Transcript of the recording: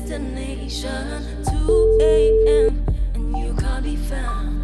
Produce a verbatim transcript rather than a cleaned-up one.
destination. two a m and you can't be found.